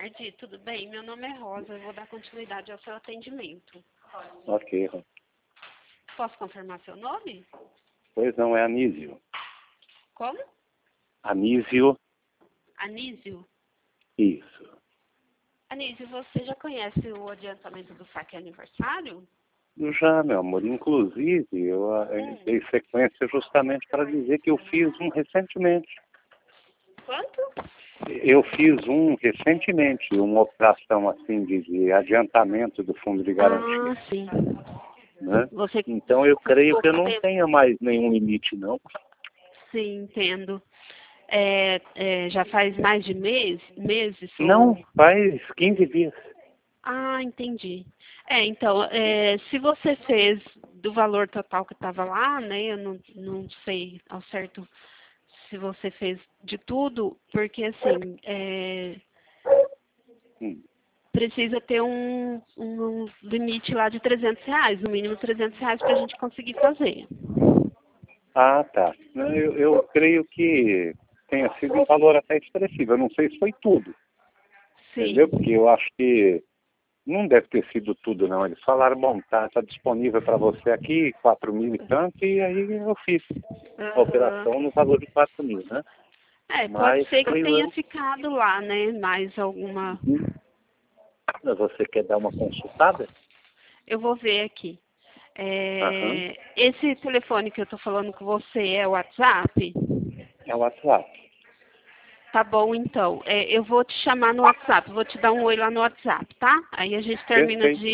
tarde, tudo bem? Meu nome é Rosa, eu vou dar continuidade ao seu atendimento. Ok. Posso confirmar seu nome? Pois não, é Anísio. Como? Anísio, Anísio? isso. Anísio, você já conhece o adiantamento do saque aniversário? Já, meu amor, inclusive, eu dei sequência justamente para dizer que eu fiz um recentemente. Quanto? Eu fiz um recentemente, uma operação assim de adiantamento do fundo de garantia. Ah, sim. Né? Você Então eu creio que eu pouco não tempo. tenha mais nenhum limite, não. Sim, entendo. Já faz mais de meses? Não, faz 15 dias. Ah, entendi. Então, se você fez do valor total que estava lá, né? Eu não sei ao certo se você fez de tudo, porque assim, precisa ter um limite lá de R$ 300, no mínimo R$ 300 para a gente conseguir fazer. Ah, tá. Eu creio que tenha sido um valor até expressivo. Eu não sei se foi tudo, entendeu? Sim. Porque eu acho que não deve ter sido tudo, não. Eles falaram, bom, tá disponível para você aqui, 4.000 e tanto, e aí eu fiz a Aham. operação no valor de 4.000, né? Pode Mas, ser que creio tenha eu, ficado lá, né? Mais alguma. você quer dar uma consultada? Eu vou ver aqui. Aham. Esse telefone que eu estou falando com você é o WhatsApp? É o WhatsApp. Tá bom, então. Eu vou te chamar no WhatsApp, vou te dar um oi lá no WhatsApp, tá? Aí a gente termina Perfeito.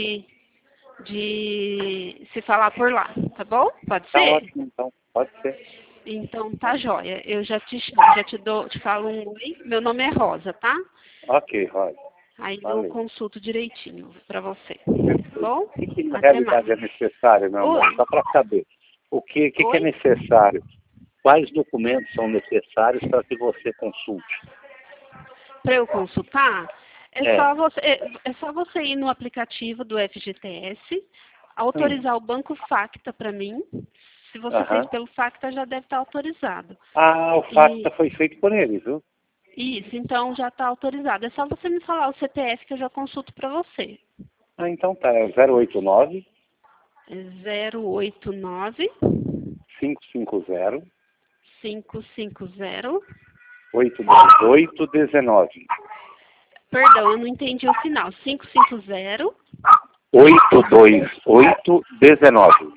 de se falar por lá, tá bom? Pode Tá ser? ótimo, então. Pode ser. Então tá joia. Eu já te chamo, te falo um oi. Meu nome é Rosa, tá? Ok, Rosa. Aí eu Valeu. consulto direitinho pra você. Tá Perfeito. bom? O que na Até mais. realidade é necessário, meu amor? Oi? Só para saber. O que é Oi? necessário? Quais documentos são necessários para que você consulte? Para eu consultar, É. é só você ir no aplicativo do FGTS, Hum. autorizar o Banco Facta para mim. Se você fez Aham. pelo Facta, já deve estar autorizado. Ah, o FACTA E foi feito por eles, viu? isso, então já está autorizado. É só você me falar o CPF que eu já consulto para você. Ah, então tá. É 089 089 550 550. 82819. Perdão, eu não entendi o final. 550 82819.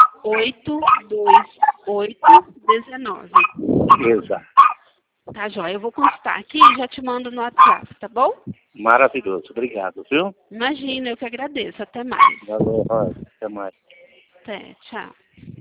82819. Exato. Tá, joia. Eu vou consultar aqui e já te mando no WhatsApp, tá bom? Maravilhoso. Obrigado, viu? Imagina, eu que agradeço. Até mais. Valeu, Rosa. Até mais. Até, tchau.